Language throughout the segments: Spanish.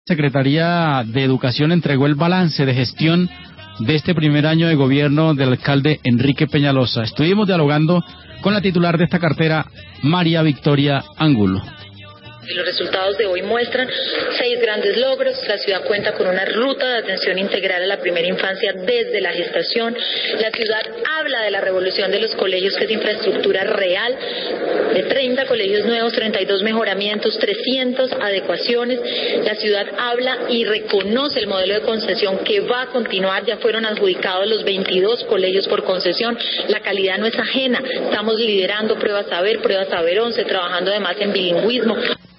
Secretaría de Educación entregó el balance de gestión de este primer año de gobierno del alcalde Enrique Peñalosa. Estuvimos dialogando con la titular de esta cartera, María Victoria Angulo. Los resultados de hoy muestran 6 grandes logros. La ciudad cuenta con una ruta de atención integral a la primera infancia desde la gestación. La ciudad habla de la revolución de los colegios, que es infraestructura real, de 30 colegios nuevos, 32 mejoramientos, 300 adecuaciones. La ciudad habla y reconoce el modelo de concesión que va a continuar. Ya fueron adjudicados los 22 colegios por concesión. La calidad no es ajena. Estamos liderando Prueba Saber 11, trabajando además en bilingüismo,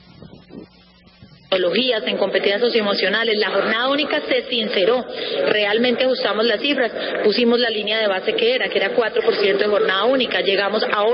en competencias socioemocionales. La jornada única se sinceró, realmente ajustamos las cifras, pusimos la línea de base que era 4% de jornada única, llegamos a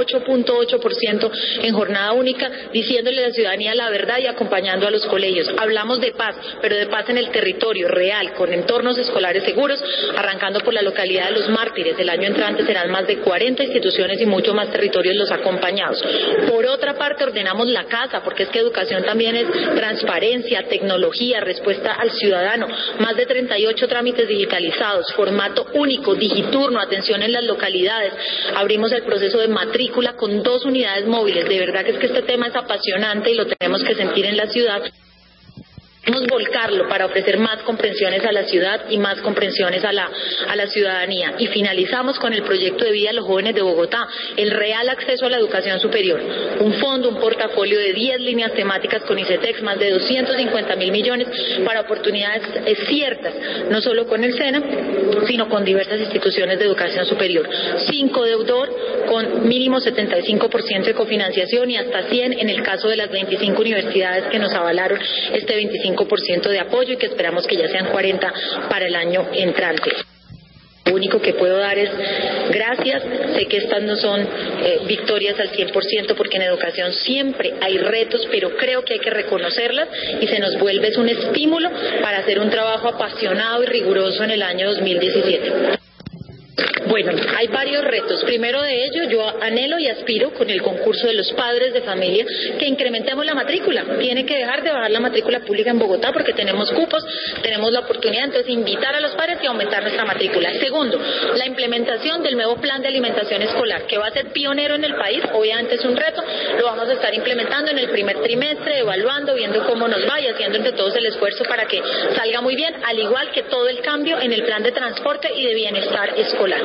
8.8% en jornada única, diciéndole a la ciudadanía la verdad y acompañando a los colegios. Hablamos de paz, pero de paz en el territorio real, con entornos escolares seguros, arrancando por la localidad de Los Mártires. El año entrante serán más de 40 instituciones y mucho más territorios los acompañados. Por otra parte, ordenamos la casa, porque es que educación también es transparencia, tecnología, respuesta al ciudadano, más de 38 trámites digitalizados, formato único, digiturno, atención en las localidades. Abrimos el proceso de matrícula con 2 unidades móviles. De verdad que es que este tema es apasionante y lo tenemos que sentir en la ciudad. Queremos volcarlo para ofrecer más comprensiones a la ciudad y más comprensiones a la ciudadanía. Y finalizamos con el proyecto de vida de los jóvenes de Bogotá, el real acceso a la educación superior. Un fondo, un portafolio de 10 líneas temáticas con ICETEX, más de 250.000 millones para oportunidades ciertas, no solo con el SENA, sino con diversas instituciones de educación superior. 5 deudor con mínimo 75% de cofinanciación y hasta 100 en el caso de las 25 universidades que nos avalaron este 25% de apoyo y que esperamos que ya sean 40 para el año entrante. Lo único que puedo dar es gracias. Sé que estas no son victorias al 100%, porque en educación siempre hay retos, pero creo que hay que reconocerlas y se nos vuelve un estímulo para hacer un trabajo apasionado y riguroso en el año 2017. Bueno, hay varios retos. Primero de ello, yo anhelo y aspiro con el concurso de los padres de familia que incrementemos la matrícula. Tiene que dejar de bajar la matrícula pública en Bogotá porque tenemos cupos, tenemos la oportunidad, entonces invitar a los padres y aumentar nuestra matrícula. Segundo, la implementación del nuevo plan de alimentación escolar, que va a ser pionero en el país. Obviamente es un reto, lo vamos a estar implementando en el primer trimestre, evaluando, viendo cómo nos va y haciendo entre todos el esfuerzo para que salga muy bien, al igual que todo el cambio en el plan de transporte y de bienestar escolar.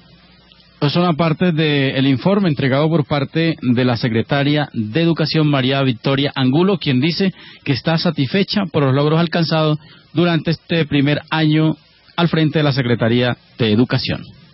Son aparte del informe entregado por parte de la secretaria de Educación, María Victoria Angulo, quien dice que está satisfecha por los logros alcanzados durante este primer año al frente de la Secretaría de Educación.